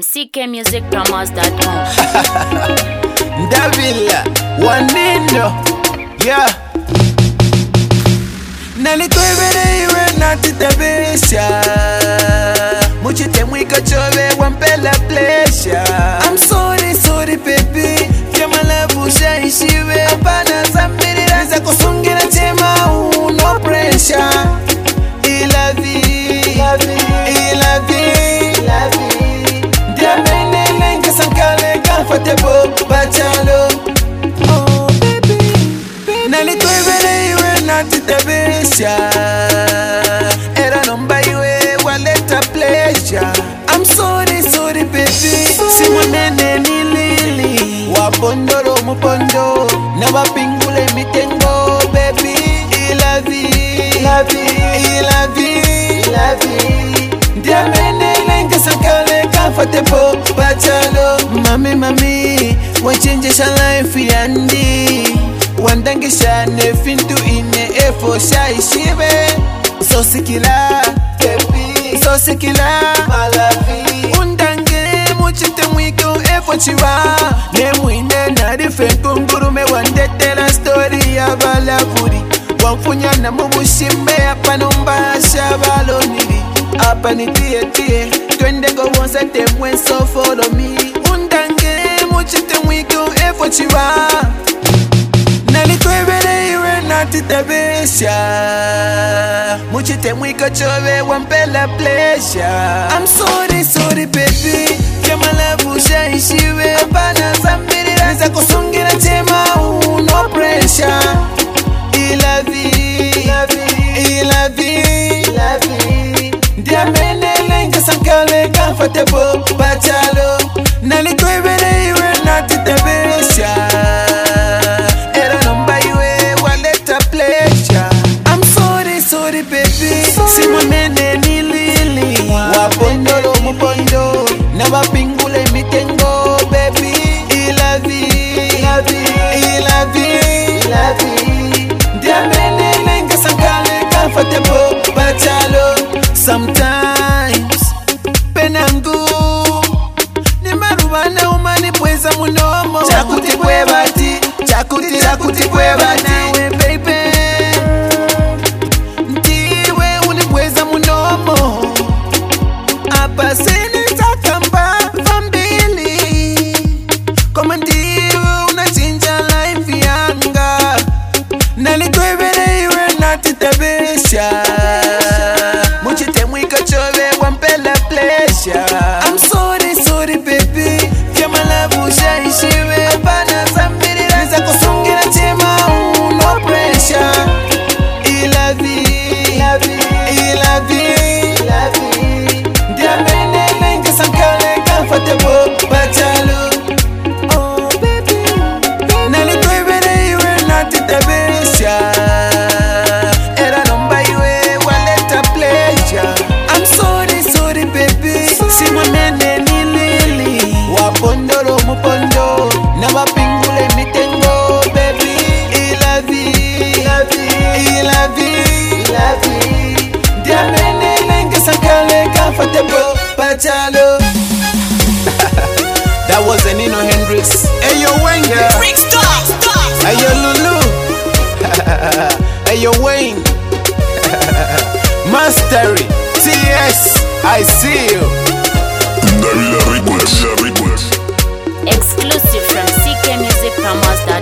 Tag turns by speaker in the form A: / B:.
A: ckmusicpromos.com.
B: Davila, Wanino, yeah. Nalitoivere iwe natitabisha Muchite mwika chove wampela pleasure. I'm sorry, sorry baby Kema labu shaishiwe Apana zambirira Niza kusungira chema no pressure. Il a vie Diamene lenga sankale comfortable Bachalo. Oh baby Nalitoivere iwe natitabisha Era nomba iwe waleta pleasure. I'm sorry, sorry baby Simonene ni lili Wapondoro mupondo Na wapingule mitengo baby. Il a vie Diamene lenga sankale comfortable Bachalo. Mami Wachenjesha life yandi Wandangisha nefintu ine efo shaishibe. So sikila baby, so sikila malavi. Undange muchite mwiko efo chiwa. Nemuine na difenku ngurume wandetela story ya balafuri. Wamfunya na mubushimbe hapa numbasha baloniri. Hapa nitie twende go once temwe so follow me. Undange muchite mwiko efo chiwa. Nalitoivere iwe natitabisha Muchite mwiko chove wampela pleasure. I'm sorry, sorry baby Kema labu shaishiwe Apana zambirira Niza kusungira chema no pressure. Il a vie Diamene lenga sankale comfortable Bachalo. Nalitoivere iwe natitabisha sorry baby Simonene ni lili Wapondolo mupondo Na wapingule mitengo baby. Il a vie Diamene lenga sankale comfortable Bachalo. Sometimes penangu Nimarubana umani pweza munomo. Chakuti pwe bati Chakuti pwe bati Nawe baby Paseni takamba fambili Koma ndiwe unachinja life yanga. Nalitoivere iwe natitabisha Muchite mwika chove wampela pleasure. I'm sorry, sorry baby Kema labu shaishiwe Apana zambirira Niza kusungira chema no pressure. Il a vie Diamene lenga sankale comfortable Bachalo. Oh baby Nalitoivere iwe natitabisha Era nomba iwe waleta pleasure. I'm sorry, sorry baby Simonene ni lili Wapondoro mupondo Na wapingule mitengo baby. Il a vie Diamene lenga sankale comfortable Bachalo. That was a Nino Hendrix. Ayo Wayne, ayo Lulu, ayo Wayne, Mastery, TS, I see you.
A: Exclusive from ckmusicpromos.com.